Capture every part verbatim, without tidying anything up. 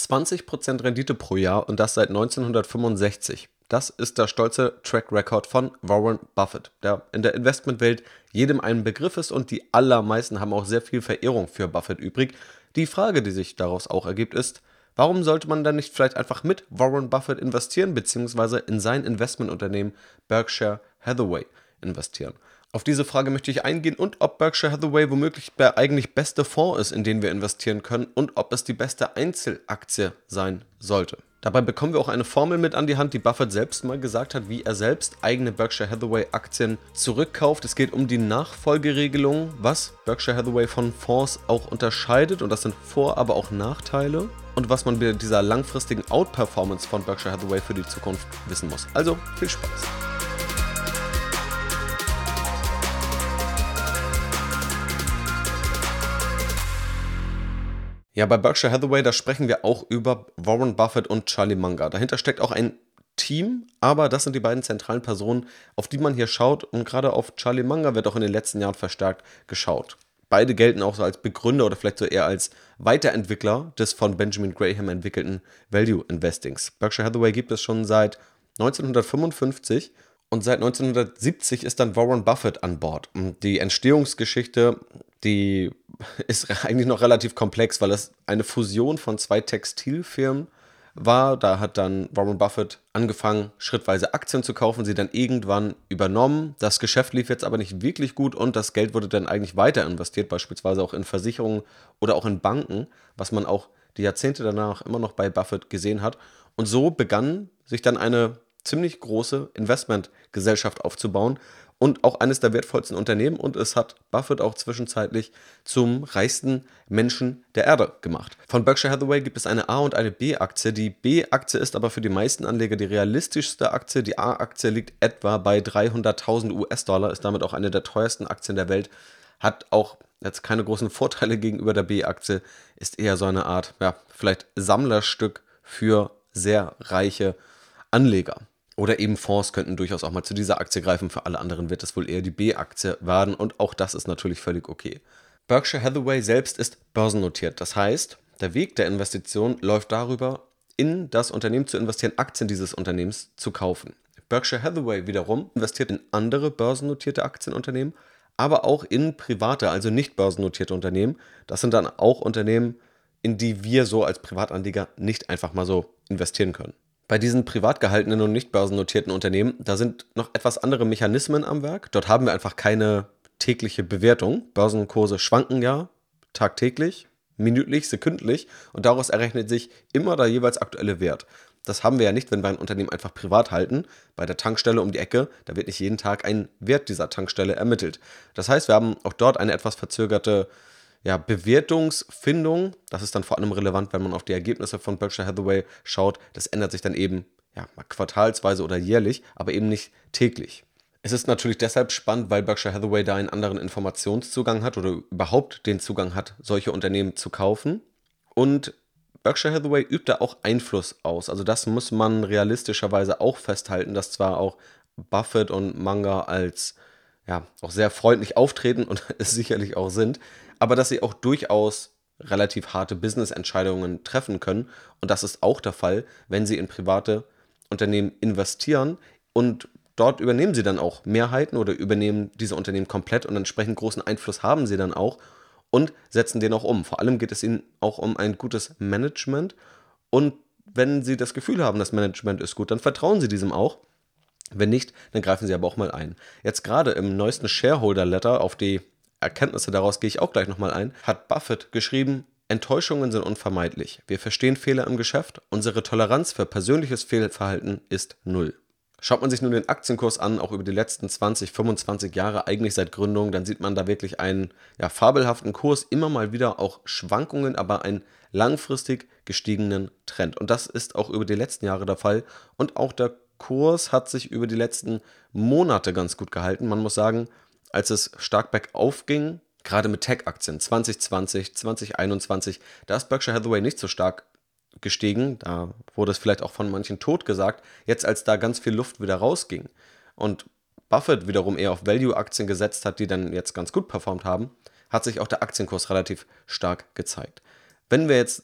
zwanzig Prozent Rendite pro Jahr und das seit neunzehnhundertfünfundsechzig. Das ist der stolze Track Record von Warren Buffett, der in der Investmentwelt jedem ein Begriff ist und die allermeisten haben auch sehr viel Verehrung für Buffett übrig. Die Frage, die sich daraus auch ergibt, ist, warum sollte man dann nicht vielleicht einfach mit Warren Buffett investieren, beziehungsweise in sein Investmentunternehmen Berkshire Hathaway investieren? Auf diese Frage möchte ich eingehen und ob Berkshire Hathaway womöglich der eigentlich beste Fonds ist, in den wir investieren können und ob es die beste Einzelaktie sein sollte. Dabei bekommen wir auch eine Formel mit an die Hand, die Buffett selbst mal gesagt hat, wie er selbst eigene Berkshire Hathaway Aktien zurückkauft. Es geht um die Nachfolgeregelung, was Berkshire Hathaway von Fonds auch unterscheidet, und das sind Vor-, aber auch Nachteile, und was man bei dieser langfristigen Outperformance von Berkshire Hathaway für die Zukunft wissen muss. Also viel Spaß! Ja, bei Berkshire Hathaway, da sprechen wir auch über Warren Buffett und Charlie Munger. Dahinter steckt auch ein Team, aber das sind die beiden zentralen Personen, auf die man hier schaut, und gerade auf Charlie Munger wird auch in den letzten Jahren verstärkt geschaut. Beide gelten auch so als Begründer oder vielleicht so eher als Weiterentwickler des von Benjamin Graham entwickelten Value Investings. Berkshire Hathaway gibt es schon seit neunzehnhundertfünfundfünfzig und seit neunzehnhundertsiebzig ist dann Warren Buffett an Bord. Und die Entstehungsgeschichte, die ist eigentlich noch relativ komplex, weil es eine Fusion von zwei Textilfirmen war. Da hat dann Warren Buffett angefangen, schrittweise Aktien zu kaufen, sie dann irgendwann übernommen. Das Geschäft lief jetzt aber nicht wirklich gut und das Geld wurde dann eigentlich weiter investiert, beispielsweise auch in Versicherungen oder auch in Banken, was man auch die Jahrzehnte danach immer noch bei Buffett gesehen hat. Und so begann sich dann eine ziemlich große Investmentgesellschaft aufzubauen und auch eines der wertvollsten Unternehmen, und es hat Buffett auch zwischenzeitlich zum reichsten Menschen der Erde gemacht. Von Berkshire Hathaway gibt es eine A- und eine B-Aktie. Die B-Aktie ist aber für die meisten Anleger die realistischste Aktie. Die A-Aktie liegt etwa bei dreihunderttausend US-Dollar, ist damit auch eine der teuersten Aktien der Welt, hat auch jetzt keine großen Vorteile gegenüber der B-Aktie, ist eher so eine Art, ja, vielleicht Sammlerstück für sehr reiche Anleger. Oder eben Fonds könnten durchaus auch mal zu dieser Aktie greifen. Für alle anderen wird es wohl eher die B-Aktie werden, und auch das ist natürlich völlig okay. Berkshire Hathaway selbst ist börsennotiert. Das heißt, der Weg der Investition läuft darüber, in das Unternehmen zu investieren, Aktien dieses Unternehmens zu kaufen. Berkshire Hathaway wiederum investiert in andere börsennotierte Aktienunternehmen, aber auch in private, also nicht börsennotierte Unternehmen. Das sind dann auch Unternehmen, in die wir so als Privatanleger nicht einfach mal so investieren können. Bei diesen privat gehaltenen und nicht börsennotierten Unternehmen, da sind noch etwas andere Mechanismen am Werk. Dort haben wir einfach keine tägliche Bewertung. Börsenkurse schwanken ja tagtäglich, minütlich, sekündlich, und daraus errechnet sich immer der jeweils aktuelle Wert. Das haben wir ja nicht, wenn wir ein Unternehmen einfach privat halten. Bei der Tankstelle um die Ecke, da wird nicht jeden Tag ein Wert dieser Tankstelle ermittelt. Das heißt, wir haben auch dort eine etwas verzögerte Ja, Bewertungsfindung. Das ist dann vor allem relevant, wenn man auf die Ergebnisse von Berkshire Hathaway schaut. Das ändert sich dann eben ja, mal quartalsweise oder jährlich, aber eben nicht täglich. Es ist natürlich deshalb spannend, weil Berkshire Hathaway da einen anderen Informationszugang hat oder überhaupt den Zugang hat, solche Unternehmen zu kaufen. Und Berkshire Hathaway übt da auch Einfluss aus. Also das muss man realistischerweise auch festhalten, dass zwar auch Buffett und Munger als ja, auch sehr freundlich auftreten und es sicherlich auch sind, aber dass sie auch durchaus relativ harte Business-Entscheidungen treffen können. Und das ist auch der Fall, wenn sie in private Unternehmen investieren, und dort übernehmen sie dann auch Mehrheiten oder übernehmen diese Unternehmen komplett, und entsprechend großen Einfluss haben sie dann auch und setzen den auch um. Vor allem geht es ihnen auch um ein gutes Management, und wenn sie das Gefühl haben, das Management ist gut, dann vertrauen sie diesem auch. Wenn nicht, dann greifen sie aber auch mal ein. Jetzt gerade im neuesten Shareholder-Letter, auf die Erkenntnisse daraus gehe ich auch gleich nochmal ein, hat Buffett geschrieben: Enttäuschungen sind unvermeidlich. Wir verstehen Fehler im Geschäft. Unsere Toleranz für persönliches Fehlverhalten ist null. Schaut man sich nun den Aktienkurs an, auch über die letzten zwanzig, fünfundzwanzig Jahre, eigentlich seit Gründung, dann sieht man da wirklich einen ja, fabelhaften Kurs, immer mal wieder auch Schwankungen, aber einen langfristig gestiegenen Trend. Und das ist auch über die letzten Jahre der Fall, und auch der Kurs hat sich über die letzten Monate ganz gut gehalten. Man muss sagen, als es stark bergauf ging, gerade mit Tech-Aktien zwanzig zwanzig, zwanzig einundzwanzig, da ist Berkshire Hathaway nicht so stark gestiegen. Da wurde es vielleicht auch von manchen tot gesagt. Jetzt, als da ganz viel Luft wieder rausging und Buffett wiederum eher auf Value-Aktien gesetzt hat, die dann jetzt ganz gut performt haben, hat sich auch der Aktienkurs relativ stark gezeigt. Wenn wir jetzt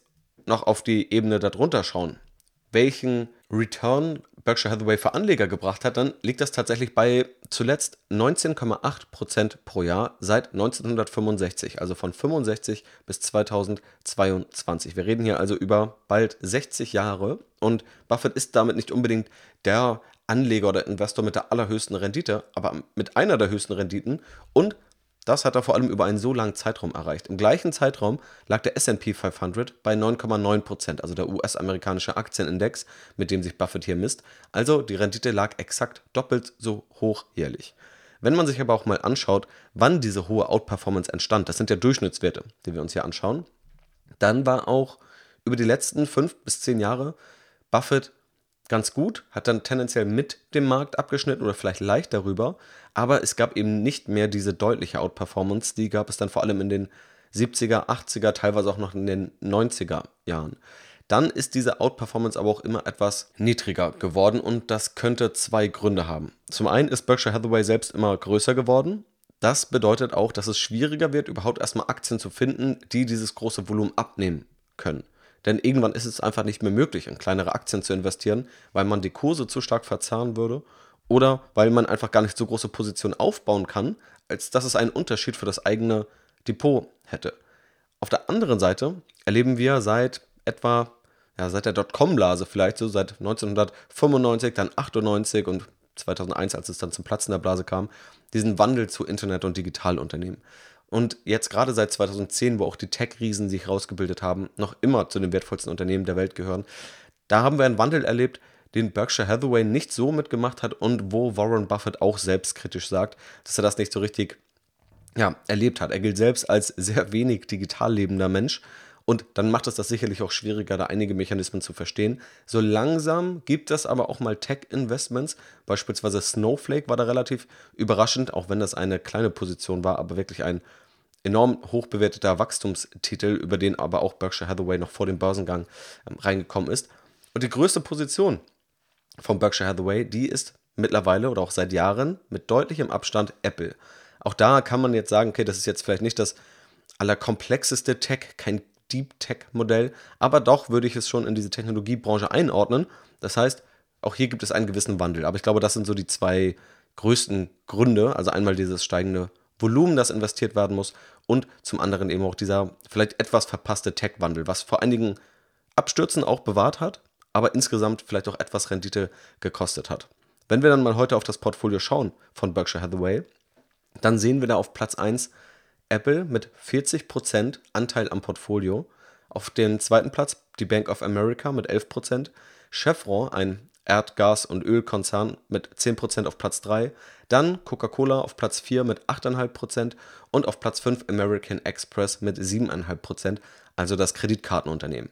noch auf die Ebene darunter schauen, welchen Return Berkshire Hathaway für Anleger gebracht hat, dann liegt das tatsächlich bei zuletzt neunzehn Komma acht Prozent pro Jahr seit neunzehnhundertfünfundsechzig, also von fünfundsechzig bis zweitausendzweiundzwanzig. Wir reden hier also über bald sechzig Jahre und Buffett ist damit nicht unbedingt der Anleger oder Investor mit der allerhöchsten Rendite, aber mit einer der höchsten Renditen, und das hat er vor allem über einen so langen Zeitraum erreicht. Im gleichen Zeitraum lag der S and P fünfhundert bei neun Komma neun Prozent, also der U S-amerikanische Aktienindex, mit dem sich Buffett hier misst. Also die Rendite lag exakt doppelt so hoch jährlich. Wenn man sich aber auch mal anschaut, wann diese hohe Outperformance entstand, das sind ja Durchschnittswerte, die wir uns hier anschauen, dann war auch über die letzten fünf bis zehn Jahre Buffett ganz gut, hat dann tendenziell mit dem Markt abgeschnitten oder vielleicht leicht darüber, aber es gab eben nicht mehr diese deutliche Outperformance, die gab es dann vor allem in den siebziger, achtziger, teilweise auch noch in den neunziger Jahren. Dann ist diese Outperformance aber auch immer etwas niedriger geworden und das könnte zwei Gründe haben. Zum einen ist Berkshire Hathaway selbst immer größer geworden. Das bedeutet auch, dass es schwieriger wird, überhaupt erstmal Aktien zu finden, die dieses große Volumen abnehmen können. Denn irgendwann ist es einfach nicht mehr möglich, in kleinere Aktien zu investieren, weil man die Kurse zu stark verzerren würde oder weil man einfach gar nicht so große Positionen aufbauen kann, als dass es einen Unterschied für das eigene Depot hätte. Auf der anderen Seite erleben wir seit etwa, ja, seit der Dotcom-Blase vielleicht, so seit neunzehnhundertfünfundneunzig, dann achtundneunzig und zweitausendeins, als es dann zum Platzen der Blase kam, diesen Wandel zu Internet- und Digitalunternehmen. Und jetzt gerade seit zweitausendzehn, wo auch die Tech-Riesen sich rausgebildet haben, noch immer zu den wertvollsten Unternehmen der Welt gehören, da haben wir einen Wandel erlebt, den Berkshire Hathaway nicht so mitgemacht hat und wo Warren Buffett auch selbstkritisch sagt, dass er das nicht so richtig ja, erlebt hat. Er gilt selbst als sehr wenig digital lebender Mensch und dann macht es das sicherlich auch schwieriger, da einige Mechanismen zu verstehen. So langsam gibt es aber auch mal Tech-Investments, beispielsweise Snowflake war da relativ überraschend, auch wenn das eine kleine Position war, aber wirklich ein enorm hoch bewerteter Wachstumstitel, über den aber auch Berkshire Hathaway noch vor dem Börsengang ähm, reingekommen ist. Und die größte Position von Berkshire Hathaway, die ist mittlerweile oder auch seit Jahren mit deutlichem Abstand Apple. Auch da kann man jetzt sagen, okay, das ist jetzt vielleicht nicht das allerkomplexeste Tech, kein Deep Tech-Modell, aber doch würde ich es schon in diese Technologiebranche einordnen. Das heißt, auch hier gibt es einen gewissen Wandel. Aber ich glaube, das sind so die zwei größten Gründe. Also einmal dieses steigende Volumen, das investiert werden muss, und zum anderen eben auch dieser vielleicht etwas verpasste Tech-Wandel, was vor einigen Abstürzen auch bewahrt hat, aber insgesamt vielleicht auch etwas Rendite gekostet hat. Wenn wir dann mal heute auf das Portfolio schauen von Berkshire Hathaway, dann sehen wir da auf Platz eins Apple mit vierzig Prozent Anteil am Portfolio, auf dem zweiten Platz die Bank of America mit elf Prozent, Chevron, ein Erdgas- und Ölkonzern, mit zehn Prozent auf Platz drei, dann Coca-Cola auf Platz vier mit acht Komma fünf Prozent und auf Platz fünf American Express mit sieben Komma fünf Prozent, also das Kreditkartenunternehmen.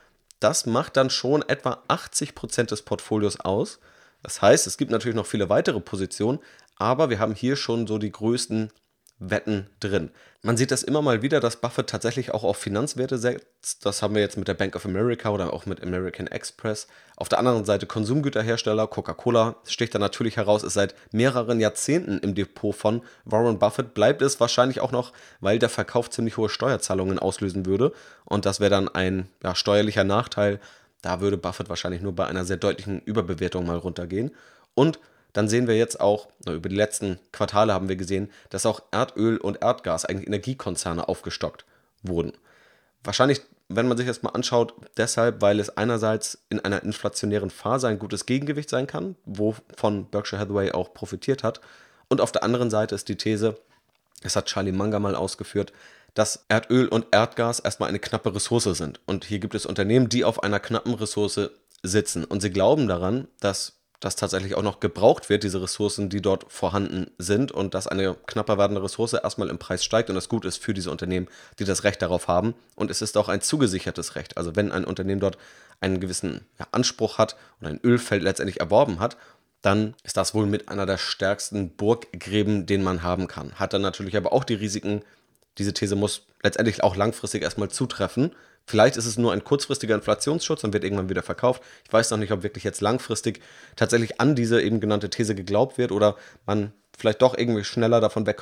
Das macht dann schon etwa achtzig Prozent des Portfolios aus. Das heißt, es gibt natürlich noch viele weitere Positionen, aber wir haben hier schon so die größten Wetten drin. Man sieht das immer mal wieder, dass Buffett tatsächlich auch auf Finanzwerte setzt. Das haben wir jetzt mit der Bank of America oder auch mit American Express. Auf der anderen Seite Konsumgüterhersteller, Coca-Cola sticht da natürlich heraus, ist seit mehreren Jahrzehnten im Depot von Warren Buffett. Bleibt es wahrscheinlich auch noch, weil der Verkauf ziemlich hohe Steuerzahlungen auslösen würde. Und das wäre dann ein ja, steuerlicher Nachteil. Da würde Buffett wahrscheinlich nur bei einer sehr deutlichen Überbewertung mal runtergehen. Und dann sehen wir jetzt auch, über die letzten Quartale haben wir gesehen, dass auch Erdöl und Erdgas, eigentlich Energiekonzerne, aufgestockt wurden. Wahrscheinlich, wenn man sich das mal anschaut, deshalb, weil es einerseits in einer inflationären Phase ein gutes Gegengewicht sein kann, wovon Berkshire Hathaway auch profitiert hat. Und auf der anderen Seite ist die These, das hat Charlie Munger mal ausgeführt, dass Erdöl und Erdgas erstmal eine knappe Ressource sind. Und hier gibt es Unternehmen, die auf einer knappen Ressource sitzen. Und sie glauben daran, dass das tatsächlich auch noch gebraucht wird, diese Ressourcen, die dort vorhanden sind, und dass eine knapper werdende Ressource erstmal im Preis steigt und das gut ist für diese Unternehmen, die das Recht darauf haben. Und es ist auch ein zugesichertes Recht. Also wenn ein Unternehmen dort einen gewissen ja, Anspruch hat und ein Ölfeld letztendlich erworben hat, dann ist das wohl mit einer der stärksten Burggräben, den man haben kann. Hat dann natürlich aber auch die Risiken. Diese These muss letztendlich auch langfristig erstmal zutreffen. Vielleicht ist es nur ein kurzfristiger Inflationsschutz und wird irgendwann wieder verkauft. Ich weiß noch nicht, ob wirklich jetzt langfristig tatsächlich an diese eben genannte These geglaubt wird oder man vielleicht doch irgendwie schneller davon wegkommt.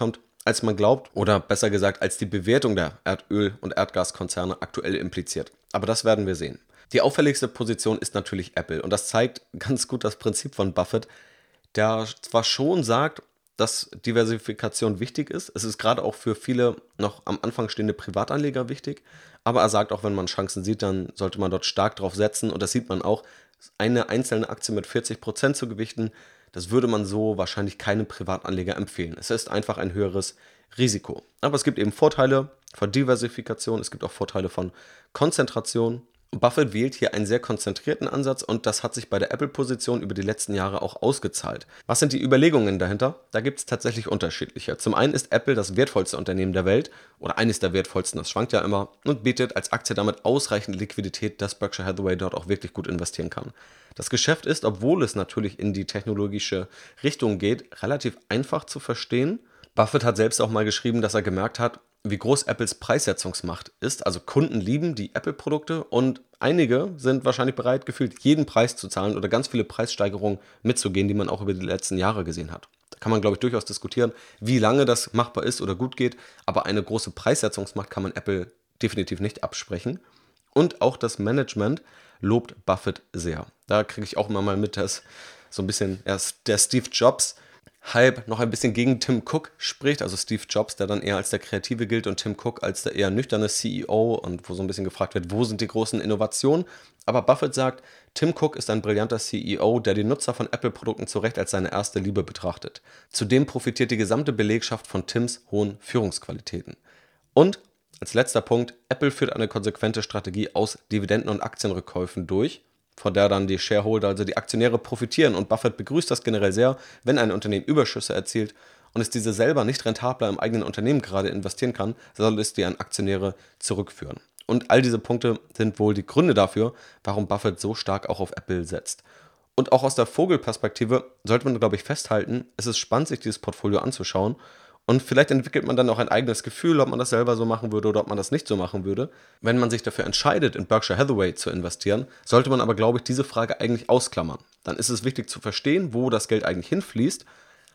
als man glaubt, oder besser gesagt, als die Bewertung der Erdöl- und Erdgaskonzerne aktuell impliziert. Aber das werden wir sehen. Die auffälligste Position ist natürlich Apple und das zeigt ganz gut das Prinzip von Buffett, der zwar schon sagt, dass Diversifikation wichtig ist, es ist gerade auch für viele noch am Anfang stehende Privatanleger wichtig, aber er sagt auch, wenn man Chancen sieht, dann sollte man dort stark drauf setzen und das sieht man auch, eine einzelne Aktie mit vierzig Prozent zu gewichten, das würde man so wahrscheinlich keinem Privatanleger empfehlen. Es ist einfach ein höheres Risiko. Aber es gibt eben Vorteile von Diversifikation, es gibt auch Vorteile von Konzentration. Buffett wählt hier einen sehr konzentrierten Ansatz und das hat sich bei der Apple-Position über die letzten Jahre auch ausgezahlt. Was sind die Überlegungen dahinter? Da gibt es tatsächlich unterschiedliche. Zum einen ist Apple das wertvollste Unternehmen der Welt oder eines der wertvollsten, das schwankt ja immer, und bietet als Aktie damit ausreichend Liquidität, dass Berkshire Hathaway dort auch wirklich gut investieren kann. Das Geschäft ist, obwohl es natürlich in die technologische Richtung geht, relativ einfach zu verstehen. Buffett hat selbst auch mal geschrieben, dass er gemerkt hat, wie groß Apples Preissetzungsmacht ist. Also Kunden lieben die Apple-Produkte und einige sind wahrscheinlich bereit, gefühlt jeden Preis zu zahlen oder ganz viele Preissteigerungen mitzugehen, die man auch über die letzten Jahre gesehen hat. Da kann man, glaube ich, durchaus diskutieren, wie lange das machbar ist oder gut geht, aber eine große Preissetzungsmacht kann man Apple definitiv nicht absprechen. Und auch das Management lobt Buffett sehr. Da kriege ich auch immer mal mit, dass so ein bisschen ja, der Steve Jobs halb noch ein bisschen gegen Tim Cook spricht, also Steve Jobs, der dann eher als der Kreative gilt und Tim Cook als der eher nüchterne C E O und wo so ein bisschen gefragt wird, wo sind die großen Innovationen? Aber Buffett sagt, Tim Cook ist ein brillanter C E O, der die Nutzer von Apple-Produkten zu Recht als seine erste Liebe betrachtet. Zudem profitiert die gesamte Belegschaft von Tims hohen Führungsqualitäten. Und als letzter Punkt, Apple führt eine konsequente Strategie aus Dividenden- und Aktienrückkäufen durch, von der dann die Shareholder, also die Aktionäre, profitieren. Und Buffett begrüßt das generell sehr, wenn ein Unternehmen Überschüsse erzielt und es diese selber nicht rentabler im eigenen Unternehmen gerade investieren kann, soll es die an Aktionäre zurückführen. Und all diese Punkte sind wohl die Gründe dafür, warum Buffett so stark auch auf Apple setzt. Und auch aus der Vogelperspektive sollte man, glaube ich, festhalten, es ist spannend, sich dieses Portfolio anzuschauen. Und vielleicht entwickelt man dann auch ein eigenes Gefühl, ob man das selber so machen würde oder ob man das nicht so machen würde. Wenn man sich dafür entscheidet, in Berkshire Hathaway zu investieren, sollte man aber, glaube ich, diese Frage eigentlich ausklammern. Dann ist es wichtig zu verstehen, wo das Geld eigentlich hinfließt,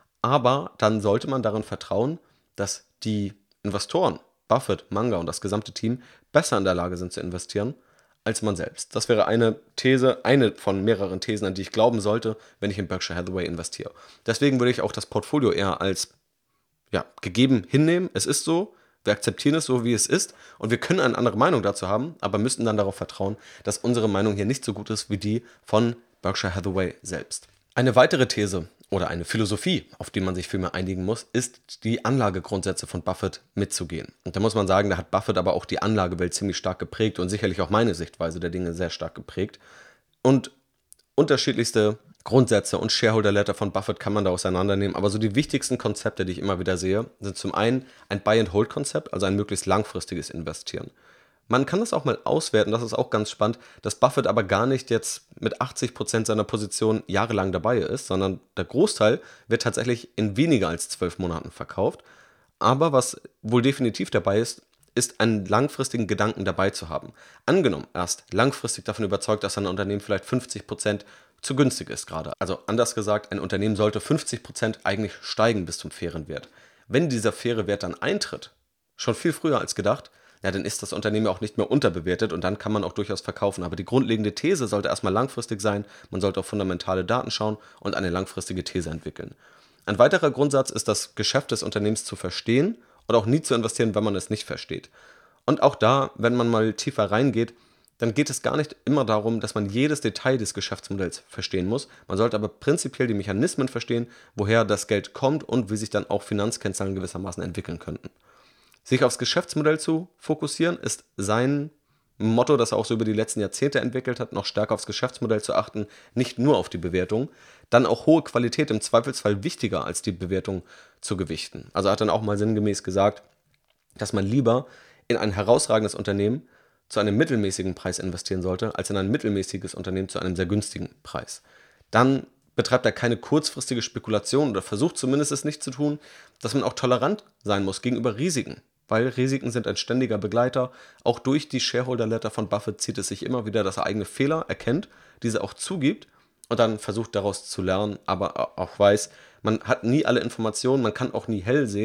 aber dann sollte man darin vertrauen, dass die Investoren, Buffett, Munger und das gesamte Team besser in der Lage sind zu investieren als man selbst. Das wäre eine These, eine von mehreren Thesen, an die ich glauben sollte, wenn ich in Berkshire Hathaway investiere. Deswegen würde ich auch das Portfolio eher als ja, gegeben hinnehmen. Es ist so, wir akzeptieren es so, wie es ist und wir können eine andere Meinung dazu haben, aber müssen dann darauf vertrauen, dass unsere Meinung hier nicht so gut ist wie die von Berkshire Hathaway selbst. Eine weitere These oder eine Philosophie, auf die man sich vielmehr einigen muss, ist die Anlagegrundsätze von Buffett mitzugehen. Und da muss man sagen, da hat Buffett aber auch die Anlagewelt ziemlich stark geprägt und sicherlich auch meine Sichtweise der Dinge sehr stark geprägt. Und unterschiedlichste Grundsätze und Shareholder-Letter von Buffett kann man da auseinandernehmen, aber so die wichtigsten Konzepte, die ich immer wieder sehe, sind zum einen ein Buy-and-Hold-Konzept, also ein möglichst langfristiges Investieren. Man kann das auch mal auswerten, das ist auch ganz spannend, dass Buffett aber gar nicht jetzt mit achtzig Prozent seiner Position jahrelang dabei ist, sondern der Großteil wird tatsächlich in weniger als zwölf Monaten verkauft. Aber was wohl definitiv dabei ist, ist einen langfristigen Gedanken dabei zu haben. Angenommen, erst langfristig davon überzeugt, dass ein Unternehmen vielleicht fünfzig Prozent zu günstig ist gerade. Also anders gesagt, ein Unternehmen sollte fünfzig Prozent eigentlich steigen bis zum fairen Wert. Wenn dieser faire Wert dann eintritt, schon viel früher als gedacht, ja, dann ist das Unternehmen auch nicht mehr unterbewertet und dann kann man auch durchaus verkaufen. Aber die grundlegende These sollte erstmal langfristig sein, man sollte auf fundamentale Daten schauen und eine langfristige These entwickeln. Ein weiterer Grundsatz ist, das Geschäft des Unternehmens zu verstehen und auch nie zu investieren, wenn man es nicht versteht. Und auch da, wenn man mal tiefer reingeht, dann geht es gar nicht immer darum, dass man jedes Detail des Geschäftsmodells verstehen muss. Man sollte aber prinzipiell die Mechanismen verstehen, woher das Geld kommt und wie sich dann auch Finanzkennzahlen gewissermaßen entwickeln könnten. Sich aufs Geschäftsmodell zu fokussieren, ist sein Motto, das er auch so über die letzten Jahrzehnte entwickelt hat, noch stärker aufs Geschäftsmodell zu achten, nicht nur auf die Bewertung. Dann auch hohe Qualität im Zweifelsfall wichtiger als die Bewertung zu gewichten. Also er hat dann auch mal sinngemäß gesagt, dass man lieber in ein herausragendes Unternehmen zu einem mittelmäßigen Preis investieren sollte, als in ein mittelmäßiges Unternehmen zu einem sehr günstigen Preis. Dann betreibt er keine kurzfristige Spekulation oder versucht zumindest es nicht zu tun, dass man auch tolerant sein muss gegenüber Risiken. Weil Risiken sind ein ständiger Begleiter. Auch durch die Shareholder-Letter von Buffett zieht es sich immer wieder, dass er eigene Fehler erkennt, diese auch zugibt und dann versucht daraus zu lernen, aber auch weiß, man hat nie alle Informationen, man kann auch nie hell sehen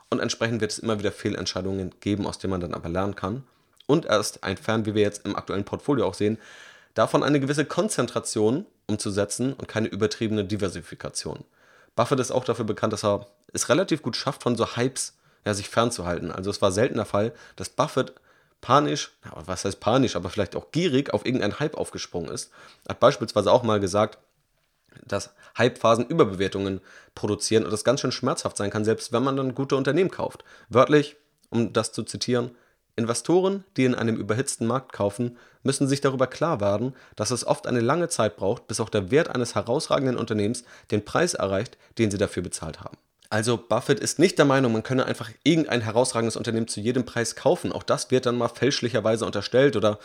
und entsprechend wird es immer wieder Fehlentscheidungen geben, aus denen man dann aber lernen kann. Und er ist ein Fan, wie wir jetzt im aktuellen Portfolio auch sehen, davon eine gewisse Konzentration umzusetzen und keine übertriebene Diversifikation. Buffett ist auch dafür bekannt, dass er es relativ gut schafft, von so Hypes ja, sich fernzuhalten. Also es war selten der Fall, dass Buffett panisch, ja, was heißt panisch, aber vielleicht auch gierig auf irgendeinen Hype aufgesprungen ist. Er hat beispielsweise auch mal gesagt, dass Hypephasen Überbewertungen produzieren und das ganz schön schmerzhaft sein kann, selbst wenn man dann gute Unternehmen kauft. Wörtlich, um das zu zitieren, Investoren, die in einem überhitzten Markt kaufen, müssen sich darüber klar werden, dass es oft eine lange Zeit braucht, bis auch der Wert eines herausragenden Unternehmens den Preis erreicht, den sie dafür bezahlt haben. Also Buffett ist nicht der Meinung, man könne einfach irgendein herausragendes Unternehmen zu jedem Preis kaufen. Auch das wird dann mal fälschlicherweise unterstellt oder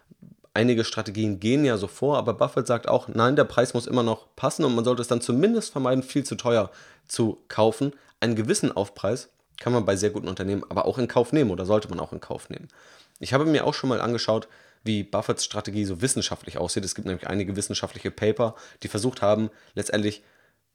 einige Strategien gehen ja so vor, aber Buffett sagt auch, nein, der Preis muss immer noch passen und man sollte es dann zumindest vermeiden, viel zu teuer zu kaufen. Einen gewissen Aufpreis kann man bei sehr guten Unternehmen aber auch in Kauf nehmen oder sollte man auch in Kauf nehmen. Ich habe mir auch schon mal angeschaut, wie Buffetts Strategie so wissenschaftlich aussieht. Es gibt nämlich einige wissenschaftliche Paper, die versucht haben, letztendlich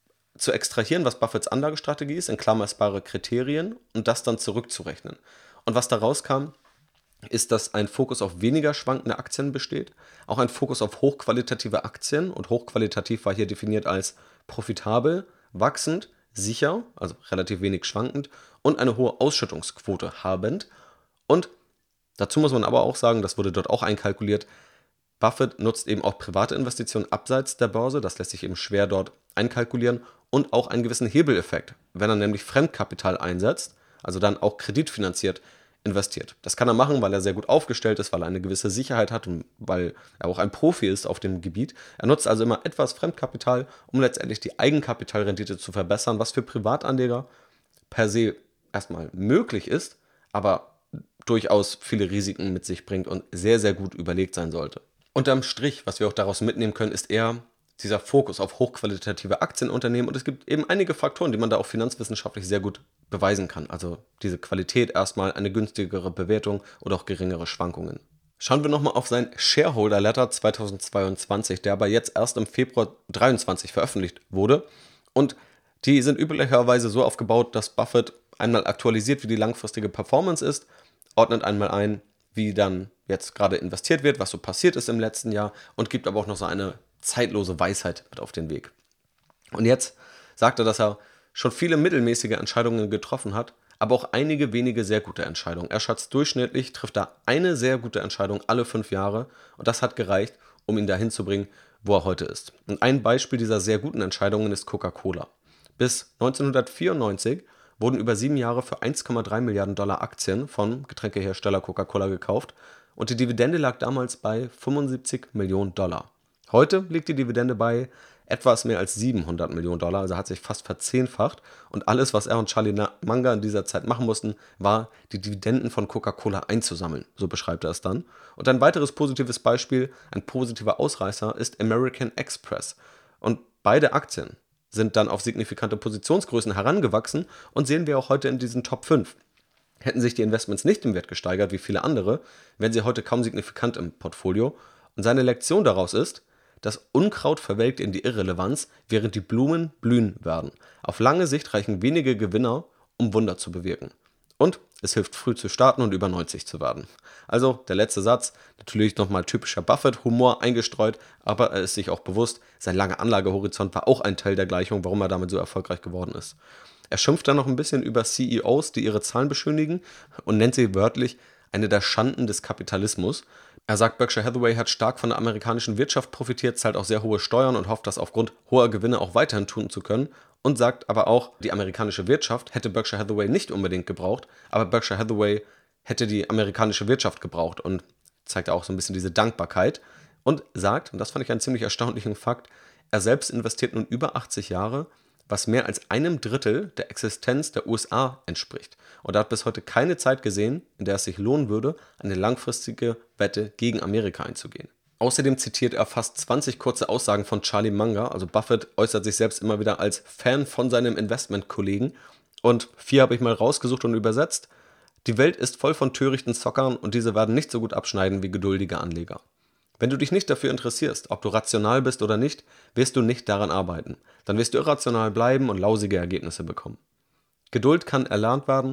zu extrahieren, was Buffetts Anlagestrategie ist, in Klammer messbare Kriterien und das dann zurückzurechnen. Und was da rauskam, ist, dass ein Fokus auf weniger schwankende Aktien besteht, auch ein Fokus auf hochqualitative Aktien und hochqualitativ war hier definiert als profitabel, wachsend, sicher, also relativ wenig schwankend und eine hohe Ausschüttungsquote habend. Und dazu muss man aber auch sagen, das wurde dort auch einkalkuliert, Buffett nutzt eben auch private Investitionen abseits der Börse, das lässt sich eben schwer dort einkalkulieren und auch einen gewissen Hebeleffekt, wenn er nämlich Fremdkapital einsetzt, also dann auch kreditfinanziert investiert. Das kann er machen, weil er sehr gut aufgestellt ist, weil er eine gewisse Sicherheit hat und weil er auch ein Profi ist auf dem Gebiet. Er nutzt also immer etwas Fremdkapital, um letztendlich die Eigenkapitalrendite zu verbessern, was für Privatanleger per se erstmal möglich ist, aber durchaus viele Risiken mit sich bringt und sehr, sehr gut überlegt sein sollte. Unterm Strich, was wir auch daraus mitnehmen können, ist eher dieser Fokus auf hochqualitative Aktienunternehmen und es gibt eben einige Faktoren, die man da auch finanzwissenschaftlich sehr gut beweisen kann. Also diese Qualität erstmal, eine günstigere Bewertung oder auch geringere Schwankungen. Schauen wir nochmal auf sein Shareholder Letter zweitausendzweiundzwanzig, der aber jetzt erst im Februar dreiundzwanzig veröffentlicht wurde. Und die sind üblicherweise so aufgebaut, dass Buffett einmal aktualisiert, wie die langfristige Performance ist, ordnet einmal ein, wie dann jetzt gerade investiert wird, was so passiert ist im letzten Jahr und gibt aber auch noch so eine zeitlose Weisheit mit auf den Weg. Und jetzt sagt er, dass er schon viele mittelmäßige Entscheidungen getroffen hat, aber auch einige wenige sehr gute Entscheidungen. Er schätzt durchschnittlich, trifft er eine sehr gute Entscheidung alle fünf Jahre und das hat gereicht, um ihn dahin zu bringen, wo er heute ist. Und ein Beispiel dieser sehr guten Entscheidungen ist Coca-Cola. Bis neunzehnhundertvierundneunzig wurden über sieben Jahre für eins Komma drei Milliarden Dollar Aktien vom Getränkehersteller Coca-Cola gekauft und die Dividende lag damals bei fünfundsiebzig Millionen Dollar. Heute liegt die Dividende bei etwas mehr als siebenhundert Millionen Dollar, also hat sich fast verzehnfacht und alles, was er und Charlie Munger in dieser Zeit machen mussten, war, die Dividenden von Coca-Cola einzusammeln, so beschreibt er es dann. Und ein weiteres positives Beispiel, ein positiver Ausreißer, ist American Express. Und beide Aktien sind dann auf signifikante Positionsgrößen herangewachsen und sehen wir auch heute in diesen Top fünf. Hätten sich die Investments nicht im Wert gesteigert wie viele andere, wären sie heute kaum signifikant im Portfolio. Und seine Lektion daraus ist, das Unkraut verwelkt in die Irrelevanz, während die Blumen blühen werden. Auf lange Sicht reichen wenige Gewinner, um Wunder zu bewirken. Und es hilft früh zu starten und über neunzig zu werden. Also der letzte Satz, natürlich nochmal typischer Buffett-Humor eingestreut, aber er ist sich auch bewusst, sein langer Anlagehorizont war auch ein Teil der Gleichung, warum er damit so erfolgreich geworden ist. Er schimpft dann noch ein bisschen über C E Os, die ihre Zahlen beschönigen und nennt sie wörtlich eine der Schanden des Kapitalismus. Er sagt, Berkshire Hathaway hat stark von der amerikanischen Wirtschaft profitiert, zahlt auch sehr hohe Steuern und hofft, das aufgrund hoher Gewinne auch weiterhin tun zu können. Und sagt aber auch, die amerikanische Wirtschaft hätte Berkshire Hathaway nicht unbedingt gebraucht, aber Berkshire Hathaway hätte die amerikanische Wirtschaft gebraucht und zeigt auch so ein bisschen diese Dankbarkeit und sagt, und das fand ich einen ziemlich erstaunlichen Fakt, er selbst investiert nun über achtzig Jahre, was mehr als einem Drittel der Existenz der U S A entspricht. Und er hat bis heute keine Zeit gesehen, in der es sich lohnen würde, eine langfristige Wette gegen Amerika einzugehen. Außerdem zitiert er fast zwanzig kurze Aussagen von Charlie Munger, also Buffett äußert sich selbst immer wieder als Fan von seinem Investmentkollegen. Und vier habe ich mal rausgesucht und übersetzt. Die Welt ist voll von törichten Zockern und diese werden nicht so gut abschneiden wie geduldige Anleger. Wenn du dich nicht dafür interessierst, ob du rational bist oder nicht, wirst du nicht daran arbeiten. Dann wirst du irrational bleiben und lausige Ergebnisse bekommen. Geduld kann erlernt werden,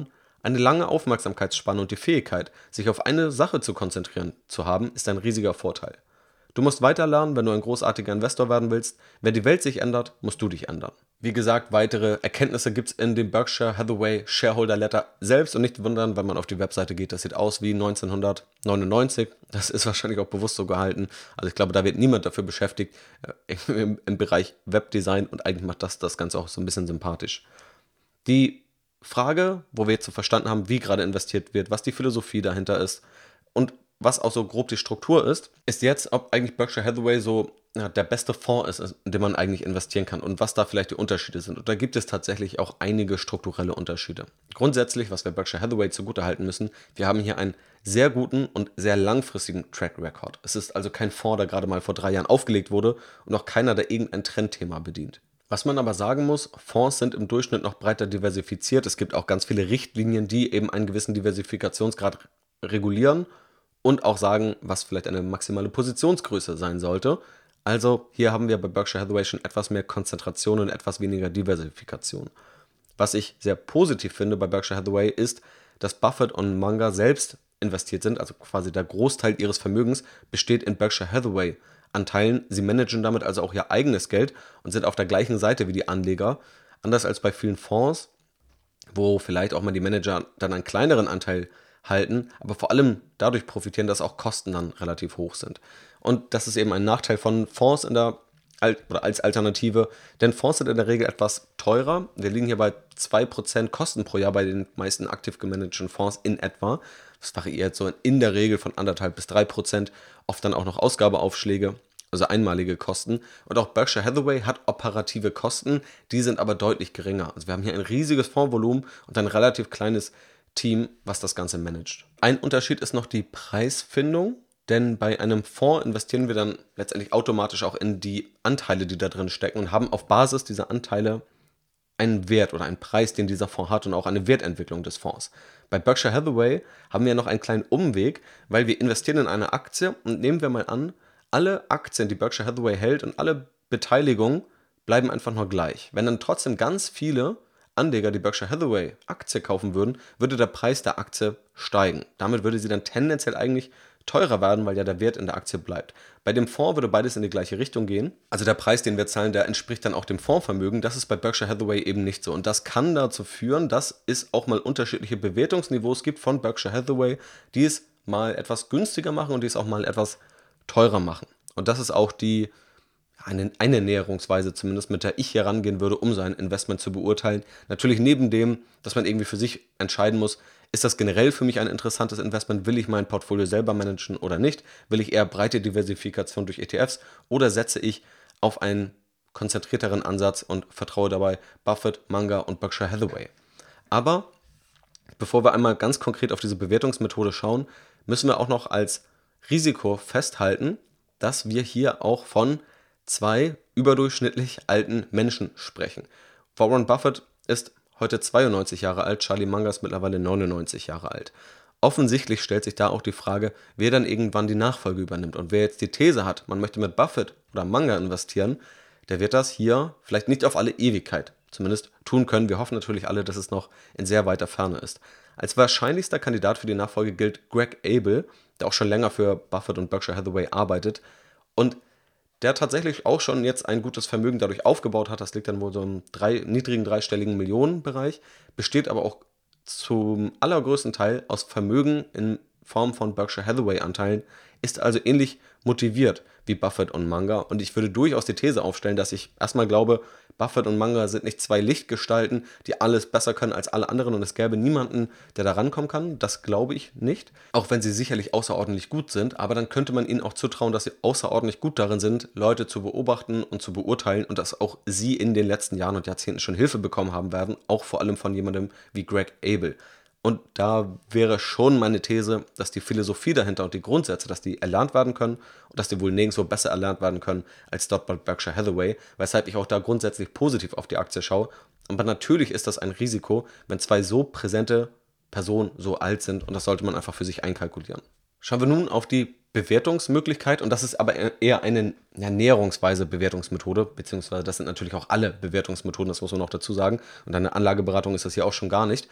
Eine lange Aufmerksamkeitsspanne und die Fähigkeit, sich auf eine Sache zu konzentrieren zu haben, ist ein riesiger Vorteil. Du musst weiterlernen, wenn du ein großartiger Investor werden willst. Wenn die Welt sich ändert, musst du dich ändern. Wie gesagt, weitere Erkenntnisse gibt es in dem Berkshire Hathaway Shareholder Letter selbst und nicht wundern, wenn man auf die Webseite geht, das sieht aus wie neunzehnhundertneunundneunzig. Das ist wahrscheinlich auch bewusst so gehalten. Also ich glaube, da wird niemand dafür beschäftigt äh, im, im Bereich Webdesign und eigentlich macht das das Ganze auch so ein bisschen sympathisch. Die Frage, wo wir jetzt so verstanden haben, wie gerade investiert wird, was die Philosophie dahinter ist und was auch so grob die Struktur ist, ist jetzt, ob eigentlich Berkshire Hathaway so ja, der beste Fonds ist, in den man eigentlich investieren kann und was da vielleicht die Unterschiede sind. Und da gibt es tatsächlich auch einige strukturelle Unterschiede. Grundsätzlich, was wir Berkshire Hathaway zugutehalten müssen, wir haben hier einen sehr guten und sehr langfristigen Track Record. Es ist also kein Fonds, der gerade mal vor drei Jahren aufgelegt wurde und auch keiner, der irgendein Trendthema bedient. Was man aber sagen muss, Fonds sind im Durchschnitt noch breiter diversifiziert. Es gibt auch ganz viele Richtlinien, die eben einen gewissen Diversifikationsgrad regulieren und auch sagen, was vielleicht eine maximale Positionsgröße sein sollte. Also hier haben wir bei Berkshire Hathaway schon etwas mehr Konzentration und etwas weniger Diversifikation. Was ich sehr positiv finde bei Berkshire Hathaway ist, dass Buffett und Munger selbst investiert sind, also quasi der Großteil ihres Vermögens besteht in Berkshire Hathaway Anteilen. Sie managen damit also auch ihr eigenes Geld und sind auf der gleichen Seite wie die Anleger. Anders als bei vielen Fonds, wo vielleicht auch mal die Manager dann einen kleineren Anteil halten, aber vor allem dadurch profitieren, dass auch Kosten dann relativ hoch sind. Und das ist eben ein Nachteil von Fonds in der oder als Alternative, denn Fonds sind in der Regel etwas teurer. Wir liegen hier bei zwei Prozent Kosten pro Jahr bei den meisten aktiv gemanagten Fonds in etwa. Das variiert so in der Regel von anderthalb bis drei Prozent, oft dann auch noch Ausgabeaufschläge, also einmalige Kosten. Und auch Berkshire Hathaway hat operative Kosten, die sind aber deutlich geringer. Also wir haben hier ein riesiges Fondsvolumen und ein relativ kleines Team, was das Ganze managt. Ein Unterschied ist noch die Preisfindung, denn bei einem Fonds investieren wir dann letztendlich automatisch auch in die Anteile, die da drin stecken und haben auf Basis dieser Anteile einen Wert oder einen Preis, den dieser Fonds hat und auch eine Wertentwicklung des Fonds. Bei Berkshire Hathaway haben wir noch einen kleinen Umweg, weil wir investieren in eine Aktie und nehmen wir mal an, alle Aktien, die Berkshire Hathaway hält und alle Beteiligungen bleiben einfach nur gleich. Wenn dann trotzdem ganz viele Anleger die Berkshire Hathaway Aktie kaufen würden, würde der Preis der Aktie steigen. Damit würde sie dann tendenziell eigentlich teurer werden, weil ja der Wert in der Aktie bleibt. Bei dem Fonds würde beides in die gleiche Richtung gehen. Also der Preis, den wir zahlen, der entspricht dann auch dem Fondsvermögen. Das ist bei Berkshire Hathaway eben nicht so. Und das kann dazu führen, dass es auch mal unterschiedliche Bewertungsniveaus gibt von Berkshire Hathaway, die es mal etwas günstiger machen und die es auch mal etwas teurer machen. Und das ist auch die Eine, eine Näherungsweise zumindest, mit der ich hier rangehen würde, um sein Investment zu beurteilen. Natürlich neben dem, dass man irgendwie für sich entscheiden muss, ist das generell für mich ein interessantes Investment? Will ich mein Portfolio selber managen oder nicht? Will ich eher breite Diversifikation durch E T Fs oder setze ich auf einen konzentrierteren Ansatz und vertraue dabei Buffett, Munger und Berkshire Hathaway? Aber bevor wir einmal ganz konkret auf diese Bewertungsmethode schauen, müssen wir auch noch als Risiko festhalten, dass wir hier auch von zwei überdurchschnittlich alten Menschen sprechen. Warren Buffett ist heute zweiundneunzig Jahre alt, Charlie Munger ist mittlerweile neunundneunzig Jahre alt. Offensichtlich stellt sich da auch die Frage, wer dann irgendwann die Nachfolge übernimmt. Und wer jetzt die These hat, man möchte mit Buffett oder Munger investieren, der wird das hier vielleicht nicht auf alle Ewigkeit zumindest tun können. Wir hoffen natürlich alle, dass es noch in sehr weiter Ferne ist. Als wahrscheinlichster Kandidat für die Nachfolge gilt Greg Abel, der auch schon länger für Buffett und Berkshire Hathaway arbeitet und der tatsächlich auch schon jetzt ein gutes Vermögen dadurch aufgebaut hat. Das liegt dann wohl so im drei, niedrigen dreistelligen Millionenbereich, besteht aber auch zum allergrößten Teil aus Vermögen in Form von Berkshire Hathaway-Anteilen, ist also ähnlich motiviert wie Buffett und Munger. Und ich würde durchaus die These aufstellen, dass ich erstmal glaube, Buffett und Munger sind nicht zwei Lichtgestalten, die alles besser können als alle anderen und es gäbe niemanden, der da rankommen kann. Das glaube ich nicht, auch wenn sie sicherlich außerordentlich gut sind. Aber dann könnte man ihnen auch zutrauen, dass sie außerordentlich gut darin sind, Leute zu beobachten und zu beurteilen und dass auch sie in den letzten Jahren und Jahrzehnten schon Hilfe bekommen haben werden, auch vor allem von jemandem wie Greg Abel. Und da wäre schon meine These, dass die Philosophie dahinter und die Grundsätze, dass die erlernt werden können und dass die wohl nirgendwo besser erlernt werden können als dort bei Berkshire Hathaway, weshalb ich auch da grundsätzlich positiv auf die Aktie schaue. Aber natürlich ist das ein Risiko, wenn zwei so präsente Personen so alt sind und das sollte man einfach für sich einkalkulieren. Schauen wir nun auf die Bewertungsmöglichkeit und das ist aber eher eine ja, näherungsweise Bewertungsmethode, beziehungsweise das sind natürlich auch alle Bewertungsmethoden, das muss man noch dazu sagen und eine Anlageberatung ist das hier auch schon gar nicht.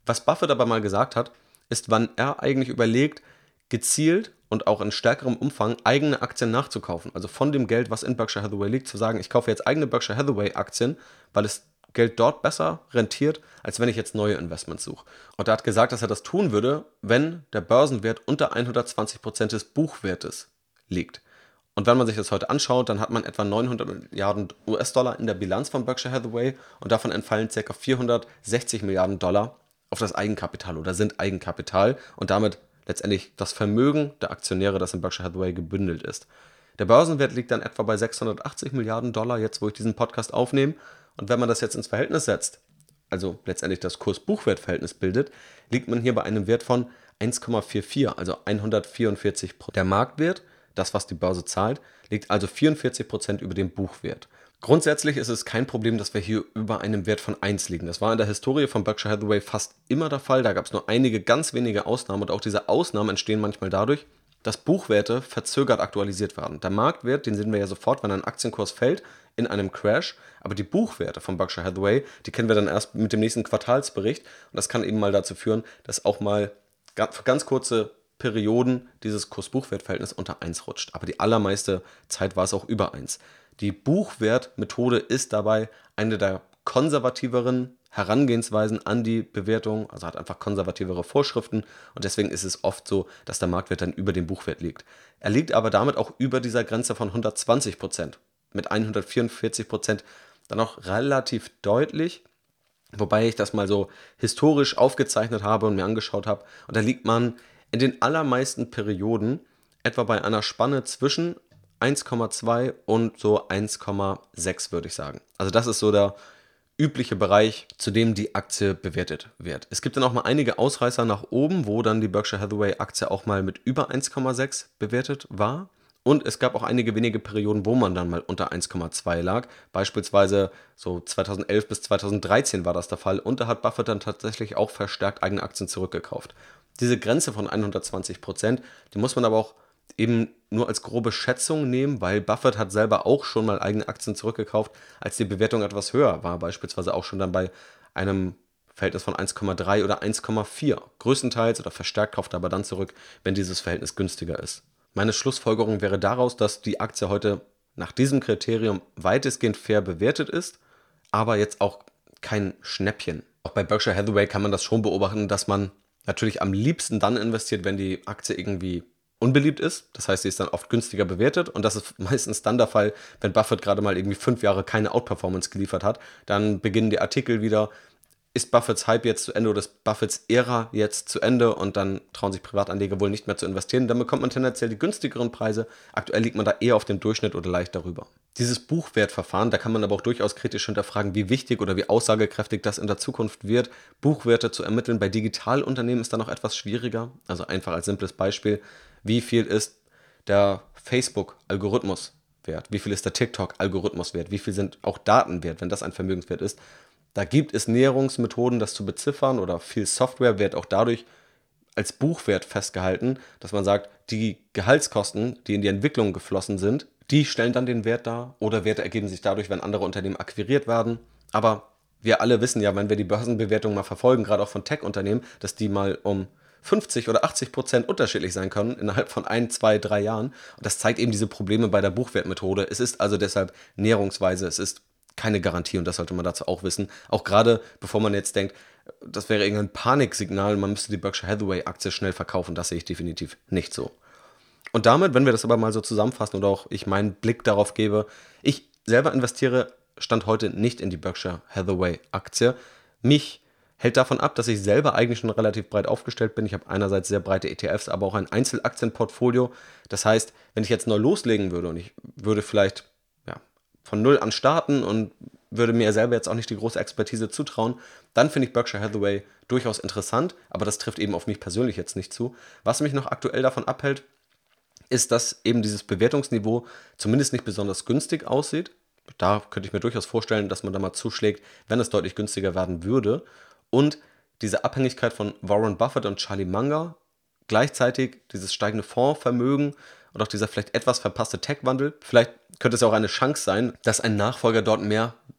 Was Buffett aber mal gesagt hat, ist, wann er eigentlich überlegt, gezielt und auch in stärkerem Umfang eigene Aktien nachzukaufen. Also von dem Geld, was in Berkshire Hathaway liegt, zu sagen, ich kaufe jetzt eigene Berkshire Hathaway Aktien, weil es Geld dort besser rentiert, als wenn ich jetzt neue Investments suche. Und er hat gesagt, dass er das tun würde, wenn der Börsenwert unter hundertzwanzig Prozent des Buchwertes liegt. Und wenn man sich das heute anschaut, dann hat man etwa neunhundert Milliarden U S-Dollar in der Bilanz von Berkshire Hathaway und davon entfallen ca. vierhundertsechzig Milliarden Dollar auf das Eigenkapital oder sind Eigenkapital und damit letztendlich das Vermögen der Aktionäre, das in Berkshire Hathaway gebündelt ist. Der Börsenwert liegt dann etwa bei sechshundertachtzig Milliarden Dollar, jetzt wo ich diesen Podcast aufnehme. Und wenn man das jetzt ins Verhältnis setzt, also letztendlich das Kurs-Buchwert-Verhältnis bildet, liegt man hier bei einem Wert von eins Komma vierundvierzig, also hundertvierundvierzig Prozent. Der Marktwert, das was die Börse zahlt, liegt also vierundvierzig Prozent über dem Buchwert. Grundsätzlich ist es kein Problem, dass wir hier über einem Wert von eins liegen. Das war in der Historie von Berkshire Hathaway fast immer der Fall. Da gab es nur einige ganz wenige Ausnahmen und auch diese Ausnahmen entstehen manchmal dadurch, dass Buchwerte verzögert aktualisiert werden. Der Marktwert, den sehen wir ja sofort, wenn ein Aktienkurs fällt, in einem Crash, aber die Buchwerte von Berkshire Hathaway, die kennen wir dann erst mit dem nächsten Quartalsbericht und das kann eben mal dazu führen, dass auch mal für ganz kurze Perioden dieses Kurs-Buchwert-Verhältnis unter eins rutscht. Aber die allermeiste Zeit war es auch über eins. Die Buchwertmethode ist dabei eine der konservativeren Herangehensweisen an die Bewertung, also hat einfach konservativere Vorschriften und deswegen ist es oft so, dass der Marktwert dann über dem Buchwert liegt. Er liegt aber damit auch über dieser Grenze von hundertzwanzig Prozent, mit hundertvierundvierzig Prozent dann auch relativ deutlich, wobei ich das mal so historisch aufgezeichnet habe und mir angeschaut habe und da liegt man in den allermeisten Perioden etwa bei einer Spanne zwischen eins Komma zwei und so eins Komma sechs würde ich sagen. Also das ist so der übliche Bereich, zu dem die Aktie bewertet wird. Es gibt dann auch mal einige Ausreißer nach oben, wo dann die Berkshire Hathaway Aktie auch mal mit über eins Komma sechs bewertet war. Und es gab auch einige wenige Perioden, wo man dann mal unter eins Komma zwei lag. Beispielsweise so zweitausendelf bis zweitausenddreizehn war das der Fall. Und da hat Buffett dann tatsächlich auch verstärkt eigene Aktien zurückgekauft. Diese Grenze von hundertzwanzig Prozent, die muss man aber auch eben nur als grobe Schätzung nehmen, weil Buffett hat selber auch schon mal eigene Aktien zurückgekauft, als die Bewertung etwas höher war, beispielsweise auch schon dann bei einem Verhältnis von eins Komma drei oder eins Komma vier. Größtenteils oder verstärkt kauft er aber dann zurück, wenn dieses Verhältnis günstiger ist. Meine Schlussfolgerung wäre daraus, dass die Aktie heute nach diesem Kriterium weitestgehend fair bewertet ist, aber jetzt auch kein Schnäppchen. Auch bei Berkshire Hathaway kann man das schon beobachten, dass man natürlich am liebsten dann investiert, wenn die Aktie irgendwie unbeliebt ist. Das heißt, sie ist dann oft günstiger bewertet und das ist meistens dann der Fall, wenn Buffett gerade mal irgendwie fünf Jahre keine Outperformance geliefert hat. Dann beginnen die Artikel wieder, ist Buffetts Hype jetzt zu Ende oder ist Buffetts Ära jetzt zu Ende und dann trauen sich Privatanleger wohl nicht mehr zu investieren. Dann bekommt man tendenziell die günstigeren Preise. Aktuell liegt man da eher auf dem Durchschnitt oder leicht darüber. Dieses Buchwertverfahren, da kann man aber auch durchaus kritisch hinterfragen, wie wichtig oder wie aussagekräftig das in der Zukunft wird. Buchwerte zu ermitteln bei Digitalunternehmen ist dann noch etwas schwieriger. Also einfach als simples Beispiel, wie viel ist der Facebook-Algorithmus wert? Wie viel ist der TikTok-Algorithmus wert? Wie viel sind auch Daten wert, wenn das ein Vermögenswert ist? Da gibt es Näherungsmethoden, das zu beziffern oder viel Software wird auch dadurch als Buchwert festgehalten, dass man sagt, die Gehaltskosten, die in die Entwicklung geflossen sind, die stellen dann den Wert dar oder Werte ergeben sich dadurch, wenn andere Unternehmen akquiriert werden. Aber wir alle wissen ja, wenn wir die Börsenbewertung mal verfolgen, gerade auch von Tech-Unternehmen, dass die mal um fünfzig oder achtzig Prozent unterschiedlich sein können innerhalb von ein, zwei, drei Jahren. Und das zeigt eben diese Probleme bei der Buchwertmethode. Es ist also deshalb näherungsweise, es ist keine Garantie und das sollte man dazu auch wissen. Auch gerade bevor man jetzt denkt, das wäre irgendein Paniksignal, man müsste die Berkshire Hathaway Aktie schnell verkaufen, das sehe ich definitiv nicht so. Und damit, wenn wir das aber mal so zusammenfassen oder auch ich meinen Blick darauf gebe, ich selber investiere Stand heute nicht in die Berkshire Hathaway Aktie. Mich hält davon ab, dass ich selber eigentlich schon relativ breit aufgestellt bin. Ich habe einerseits sehr breite E T Fs, aber auch ein Einzelaktienportfolio. Das heißt, wenn ich jetzt neu loslegen würde und ich würde vielleicht ja, von null an starten und würde mir selber jetzt auch nicht die große Expertise zutrauen, dann finde ich Berkshire Hathaway durchaus interessant, aber das trifft eben auf mich persönlich jetzt nicht zu. Was mich noch aktuell davon abhält, ist, dass eben dieses Bewertungsniveau zumindest nicht besonders günstig aussieht. Da könnte ich mir durchaus vorstellen, dass man da mal zuschlägt, wenn es deutlich günstiger werden würde. Und diese Abhängigkeit von Warren Buffett und Charlie Munger, gleichzeitig dieses steigende Fondsvermögen und auch dieser vielleicht etwas verpasste Tech-Wandel. Vielleicht könnte es ja auch eine Chance sein, dass ein Nachfolger dort mehr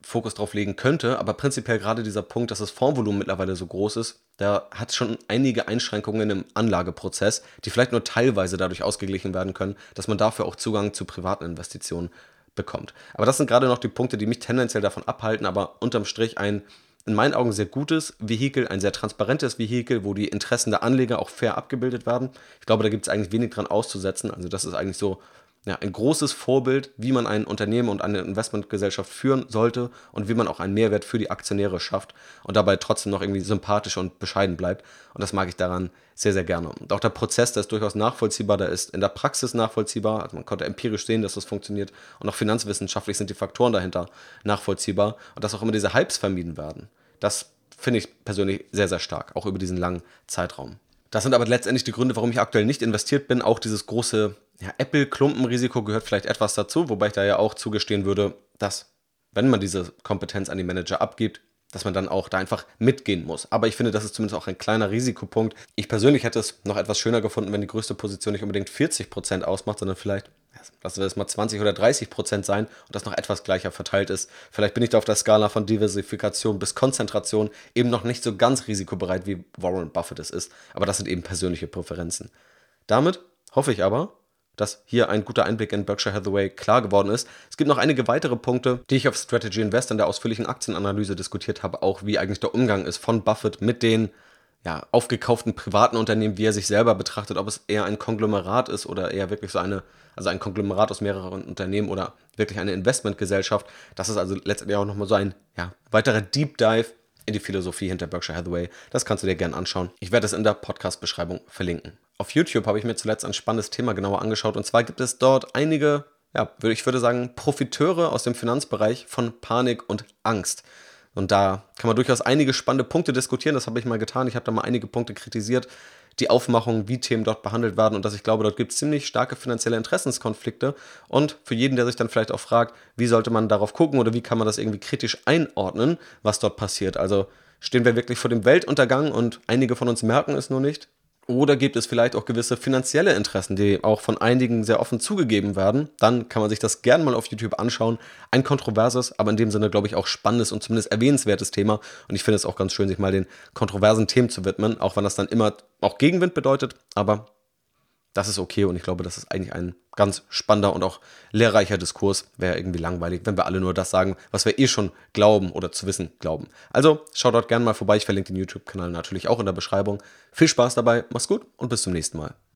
Fokus drauf legen könnte, aber prinzipiell gerade dieser Punkt, dass das Fondsvolumen mittlerweile so groß ist, da hat es schon einige Einschränkungen im Anlageprozess, die vielleicht nur teilweise dadurch ausgeglichen werden können, dass man dafür auch Zugang zu privaten Investitionen bekommt. Aber das sind gerade noch die Punkte, die mich tendenziell davon abhalten, aber unterm Strich ein in meinen Augen sehr gutes Vehikel, ein sehr transparentes Vehikel, wo die Interessen der Anleger auch fair abgebildet werden. Ich glaube, da gibt es eigentlich wenig dran auszusetzen. Also das ist eigentlich so ja, ein großes Vorbild, wie man ein Unternehmen und eine Investmentgesellschaft führen sollte und wie man auch einen Mehrwert für die Aktionäre schafft und dabei trotzdem noch irgendwie sympathisch und bescheiden bleibt. Und das mag ich daran sehr, sehr gerne. Und auch der Prozess, der ist durchaus nachvollziehbar, der ist in der Praxis nachvollziehbar. Also man konnte empirisch sehen, dass das funktioniert. Und auch finanzwissenschaftlich sind die Faktoren dahinter nachvollziehbar. Und dass auch immer diese Hypes vermieden werden. Das finde ich persönlich sehr, sehr stark, auch über diesen langen Zeitraum. Das sind aber letztendlich die Gründe, warum ich aktuell nicht investiert bin. Auch dieses große ja, Apple-Klumpenrisiko gehört vielleicht etwas dazu, wobei ich da ja auch zugestehen würde, dass, wenn man diese Kompetenz an die Manager abgibt, dass man dann auch da einfach mitgehen muss. Aber ich finde, das ist zumindest auch ein kleiner Risikopunkt. Ich persönlich hätte es noch etwas schöner gefunden, wenn die größte Position nicht unbedingt vierzig Prozent ausmacht, sondern vielleicht, lassen wir es mal zwanzig oder dreißig Prozent sein und das noch etwas gleicher verteilt ist. Vielleicht bin ich da auf der Skala von Diversifikation bis Konzentration eben noch nicht so ganz risikobereit, wie Warren Buffett es ist. Aber das sind eben persönliche Präferenzen. Damit hoffe ich aber, dass hier ein guter Einblick in Berkshire Hathaway klar geworden ist. Es gibt noch einige weitere Punkte, die ich auf Strategy Invest in der ausführlichen Aktienanalyse diskutiert habe, auch wie eigentlich der Umgang ist von Buffett mit den ja, aufgekauften privaten Unternehmen, wie er sich selber betrachtet, ob es eher ein Konglomerat ist oder eher wirklich so eine, also ein Konglomerat aus mehreren Unternehmen oder wirklich eine Investmentgesellschaft. Das ist also letztendlich auch nochmal so ein ja, weiterer Deep Dive in die Philosophie hinter Berkshire Hathaway. Das kannst du dir gerne anschauen. Ich werde es in der Podcast-Beschreibung verlinken. Auf YouTube habe ich mir zuletzt ein spannendes Thema genauer angeschaut. Und zwar gibt es dort einige, ja, ich würde sagen, Profiteure aus dem Finanzbereich von Panik und Angst. Und da kann man durchaus einige spannende Punkte diskutieren. Das habe ich mal getan. Ich habe da mal einige Punkte kritisiert. Die Aufmachung, wie Themen dort behandelt werden und dass ich glaube, dort gibt es ziemlich starke finanzielle Interessenskonflikte. Und für jeden, der sich dann vielleicht auch fragt, wie sollte man darauf gucken oder wie kann man das irgendwie kritisch einordnen, was dort passiert. Also stehen wir wirklich vor dem Weltuntergang und einige von uns merken es nur nicht? Oder gibt es vielleicht auch gewisse finanzielle Interessen, die auch von einigen sehr offen zugegeben werden? Dann kann man sich das gerne mal auf YouTube anschauen. Ein kontroverses, aber in dem Sinne, glaube ich, auch spannendes und zumindest erwähnenswertes Thema. Und ich finde es auch ganz schön, sich mal den kontroversen Themen zu widmen, auch wenn das dann immer auch Gegenwind bedeutet. Aber das ist okay und ich glaube, das ist eigentlich ein ganz spannender und auch lehrreicher Diskurs. Wäre irgendwie langweilig, wenn wir alle nur das sagen, was wir eh schon glauben oder zu wissen glauben. Also schaut dort gerne mal vorbei. Ich verlinke den YouTube-Kanal natürlich auch in der Beschreibung. Viel Spaß dabei, mach's gut und bis zum nächsten Mal.